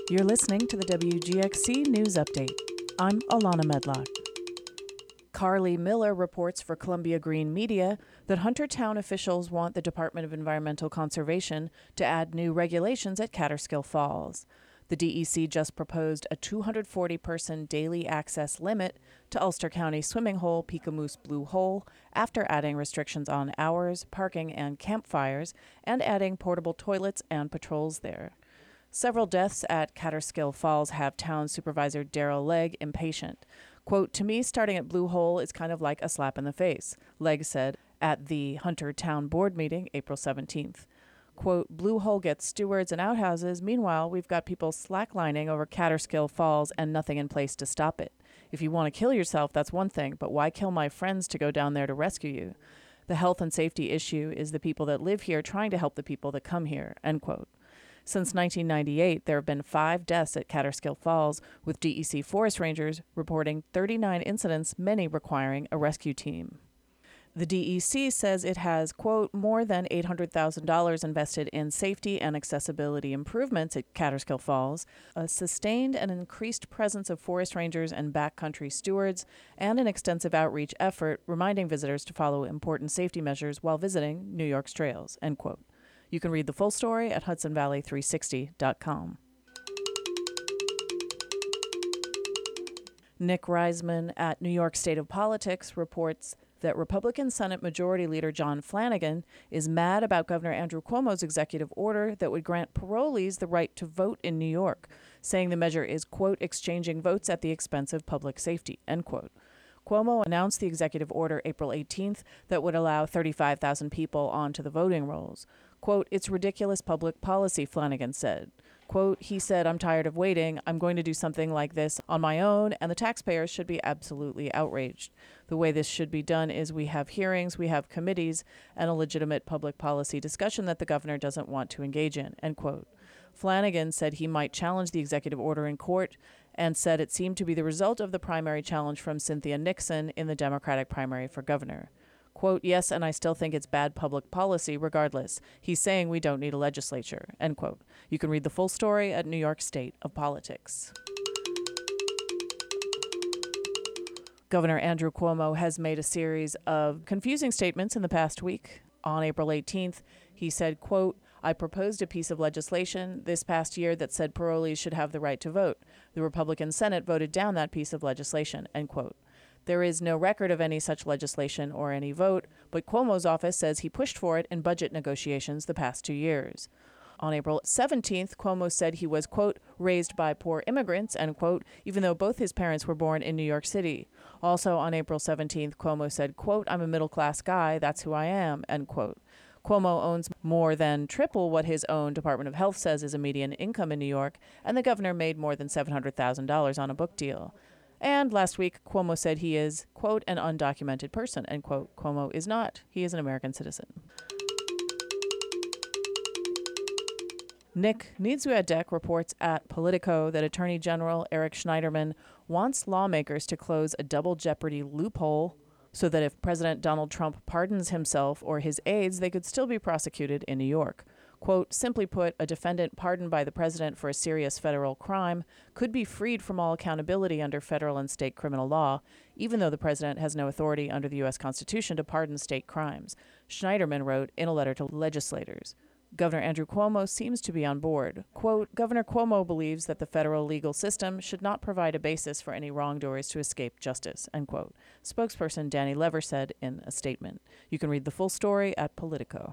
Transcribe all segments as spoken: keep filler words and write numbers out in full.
You're listening to the W G X C News Update. I'm Alana Medlock. Carly Miller reports for Columbia Green Media that Huntertown officials want the Department of Environmental Conservation to add new regulations at Catterskill Falls. The D E C just proposed a two hundred forty person daily access limit to Ulster County swimming hole Peekamoose Blue Hole after adding restrictions on hours, parking, and campfires, and adding portable toilets and patrols there. Several deaths at Catterskill Falls have town supervisor Daryl Legg impatient. Quote, "To me, starting at Blue Hole is kind of like a slap in the face," Legg said at the Hunter Town Board meeting April seventeenth. Quote, "Blue Hole gets stewards and outhouses. Meanwhile, we've got people slacklining over Catterskill Falls and nothing in place to stop it. If you want to kill yourself, that's one thing, but why kill my friends to go down there to rescue you? The health and safety issue is the people that live here trying to help the people that come here," end quote. Since nineteen ninety-eight, there have been five deaths at Catterskill Falls, with D E C forest rangers reporting thirty-nine incidents, many requiring a rescue team. The D E C says it has, quote, more than eight hundred thousand dollars invested in safety and accessibility improvements at Catterskill Falls, a sustained and increased presence of forest rangers and backcountry stewards, and an extensive outreach effort reminding visitors to follow important safety measures while visiting New York's trails, end quote. You can read the full story at Hudson Valley three sixty dot com. Nick Reisman at New York State of Politics reports that Republican Senate Majority Leader John Flanagan is mad about Governor Andrew Cuomo's executive order that would grant parolees the right to vote in New York, saying the measure is, quote, exchanging votes at the expense of public safety, end quote. Cuomo announced the executive order April eighteenth that would allow thirty-five thousand people onto the voting rolls. Quote, "It's ridiculous public policy," Flanagan said. Quote, he said, "I'm tired of waiting. I'm going to do something like this on my own, and the taxpayers should be absolutely outraged. The way this should be done is we have hearings, we have committees, and a legitimate public policy discussion that the governor doesn't want to engage in," end quote. Flanagan said he might challenge the executive order in court and said it seemed to be the result of the primary challenge from Cynthia Nixon in the Democratic primary for governor. Quote, "Yes, and I still think it's bad public policy regardless. He's saying we don't need a legislature," end quote. You can read the full story at New York State of Politics. Governor Andrew Cuomo has made a series of confusing statements in the past week. On April eighteenth, he said, quote, "I proposed a piece of legislation this past year that said parolees should have the right to vote. The Republican Senate voted down that piece of legislation," end quote. There is no record of any such legislation or any vote, but Cuomo's office says he pushed for it in budget negotiations the past two years. On April seventeenth, Cuomo said he was, quote, raised by poor immigrants, end quote, even though both his parents were born in New York City. Also on April seventeenth, Cuomo said, quote, "I'm a middle-class guy, that's who I am," end quote. Cuomo owns more than triple what his own Department of Health says is a median income in New York, and the governor made more than seven hundred thousand dollars on a book deal. And last week, Cuomo said he is, quote, an undocumented person, end quote. Cuomo is not. He is an American citizen. Nick Niedziadek reports at Politico that Attorney General Eric Schneiderman wants lawmakers to close a double jeopardy loophole so that if President Donald Trump pardons himself or his aides, they could still be prosecuted in New York. Quote, "Simply put, a defendant pardoned by the president for a serious federal crime could be freed from all accountability under federal and state criminal law, even though the president has no authority under the U S Constitution to pardon state crimes," Schneiderman wrote in a letter to legislators. Governor Andrew Cuomo seems to be on board. Quote, "Governor Cuomo believes that the federal legal system should not provide a basis for any wrongdoers to escape justice," end quote. Spokesperson Danny Lever said in a statement. You can read the full story at Politico.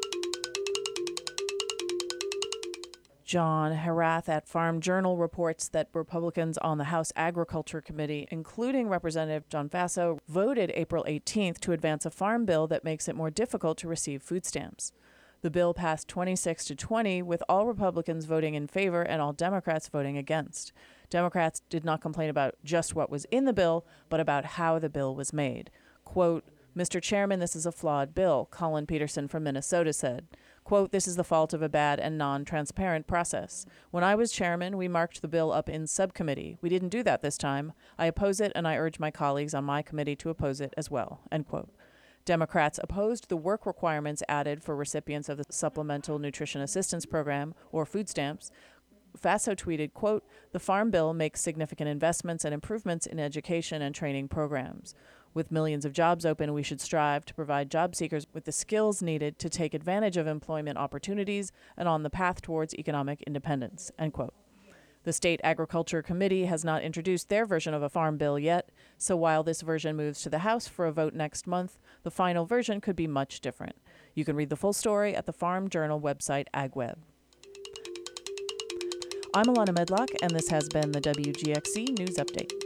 John Herath at Farm Journal reports that Republicans on the House Agriculture Committee, including Representative John Faso, voted April eighteenth to advance a farm bill that makes it more difficult to receive food stamps. The bill passed twenty-six to twenty, with all Republicans voting in favor and all Democrats voting against. Democrats did not complain about just what was in the bill, but about how the bill was made. Quote, "Mister Chairman, this is a flawed bill," Colin Peterson from Minnesota said. Quote, "This is the fault of a bad and non-transparent process. When I was chairman, we marked the bill up in subcommittee. We didn't do that this time. I oppose it, and I urge my colleagues on my committee to oppose it as well," end quote. Democrats opposed the work requirements added for recipients of the Supplemental Nutrition Assistance Program, or food stamps. Faso tweeted, quote, "The Farm Bill makes significant investments and improvements in education and training programs. With millions of jobs open, we should strive to provide job seekers with the skills needed to take advantage of employment opportunities and on the path towards economic independence," end quote. The State Agriculture Committee has not introduced their version of a farm bill yet, so while this version moves to the House for a vote next month, the final version could be much different. You can read the full story at the Farm Journal website, AgWeb. I'm Alana Medlock, and this has been the W G X C News Update.